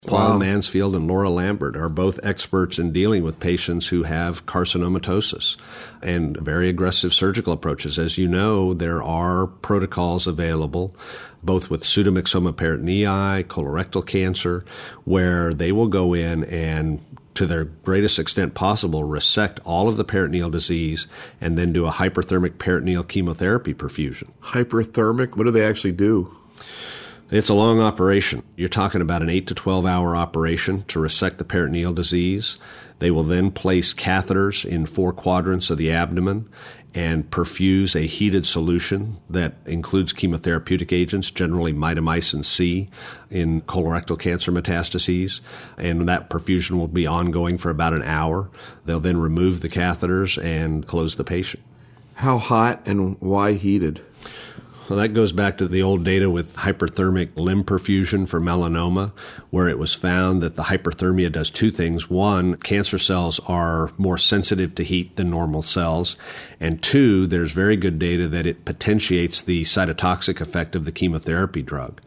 Paul Wow. Mansfield and Laura Lambert are both experts in dealing with patients who have carcinomatosis and very aggressive surgical approaches. As you know, there are protocols available, both with pseudomyxoma peritonei, colorectal cancer, where they will go in and, to their greatest extent possible, resect all of the peritoneal disease and then do a hyperthermic peritoneal chemotherapy perfusion. Hyperthermic? What do they actually do? It's a long operation. You're talking about an 8 to 12 hour operation to resect the peritoneal disease. They will then place catheters in 4 quadrants of the abdomen and perfuse a heated solution that includes chemotherapeutic agents, generally mitomycin C, in colorectal cancer metastases. And that perfusion will be ongoing for about an hour. They'll then remove the catheters and close the patient. How hot and why heated? Well, that goes back to the old data with hyperthermic limb perfusion for melanoma, where it was found that the hyperthermia does 2 things. 1, cancer cells are more sensitive to heat than normal cells. And 2, there's very good data that it potentiates the cytotoxic effect of the chemotherapy drug.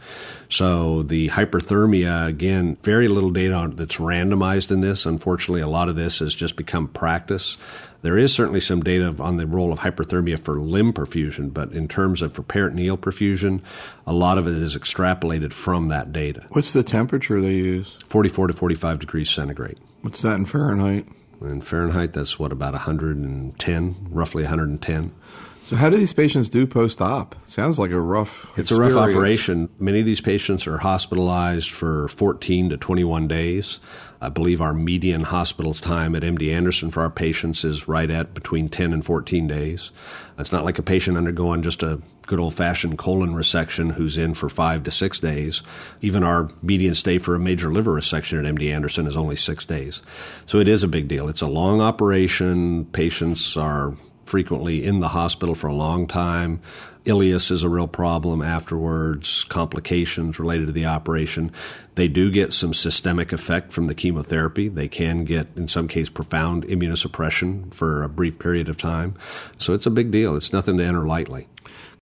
So the hyperthermia, again, very little data that's randomized in this. Unfortunately, a lot of this has just become practice. There is certainly some data on the role of hyperthermia for limb perfusion, but in terms of for peritoneal perfusion, a lot of it is extrapolated from that data. What's the temperature they use? 44 to 45 degrees centigrade. What's that in Fahrenheit? In Fahrenheit, that's about 110, roughly 110. So how do these patients do post-op? Sounds like a rough It's a rough operation. Many of these patients are hospitalized for 14 to 21 days. I believe our median hospital time at MD Anderson for our patients is right at between 10 and 14 days. It's not like a patient undergoing just a good old-fashioned colon resection who's in for 5 to 6 days. Even our median stay for a major liver resection at MD Anderson is only 6 days. So it is a big deal. It's a long operation. Patients are frequently in the hospital for a long time. Ileus is a real problem afterwards, complications related to the operation. They do get some systemic effect from the chemotherapy. They can get, in some cases, profound immunosuppression for a brief period of time. So it's a big deal. It's nothing to enter lightly.